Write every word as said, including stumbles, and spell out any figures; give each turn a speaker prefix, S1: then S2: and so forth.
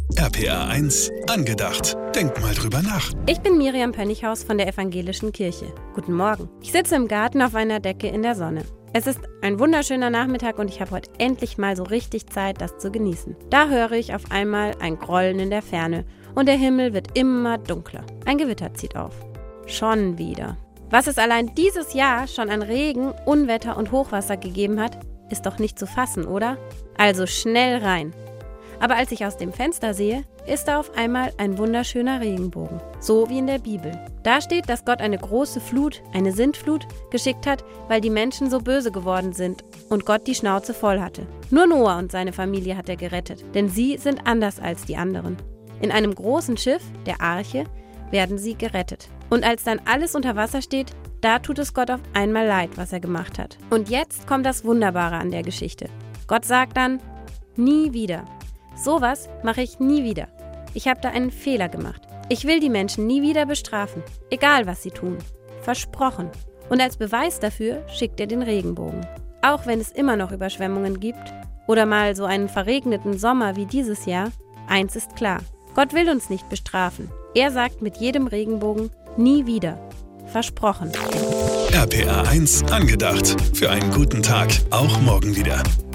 S1: R P R eins angedacht. Denk mal drüber nach.
S2: Ich bin Miriam Pönnighaus von der Evangelischen Kirche. Guten Morgen. Ich sitze im Garten auf einer Decke in der Sonne. Es ist ein wunderschöner Nachmittag und ich habe heute endlich mal so richtig Zeit, das zu genießen. Da höre ich auf einmal ein Grollen in der Ferne und der Himmel wird immer dunkler. Ein Gewitter zieht auf. Schon wieder. Was es allein dieses Jahr schon an Regen, Unwetter und Hochwasser gegeben hat, ist doch nicht zu fassen, oder? Also schnell rein. Aber als ich aus dem Fenster sehe, ist da auf einmal ein wunderschöner Regenbogen. So wie in der Bibel. Da steht, dass Gott eine große Flut, eine Sintflut, geschickt hat, weil die Menschen so böse geworden sind und Gott die Schnauze voll hatte. Nur Noah und seine Familie hat er gerettet, denn sie sind anders als die anderen. In einem großen Schiff, der Arche, werden sie gerettet. Und als dann alles unter Wasser steht, da tut es Gott auf einmal leid, was er gemacht hat. Und jetzt kommt das Wunderbare an der Geschichte. Gott sagt dann, nie wieder. Sowas mache ich nie wieder. Ich habe da einen Fehler gemacht. Ich will die Menschen nie wieder bestrafen, egal was sie tun. Versprochen. Und als Beweis dafür schickt er den Regenbogen. Auch wenn es immer noch Überschwemmungen gibt oder mal so einen verregneten Sommer wie dieses Jahr, eins ist klar. Gott will uns nicht bestrafen. Er sagt mit jedem Regenbogen nie wieder. Versprochen.
S1: R P R eins angedacht. Für einen guten Tag, auch morgen wieder.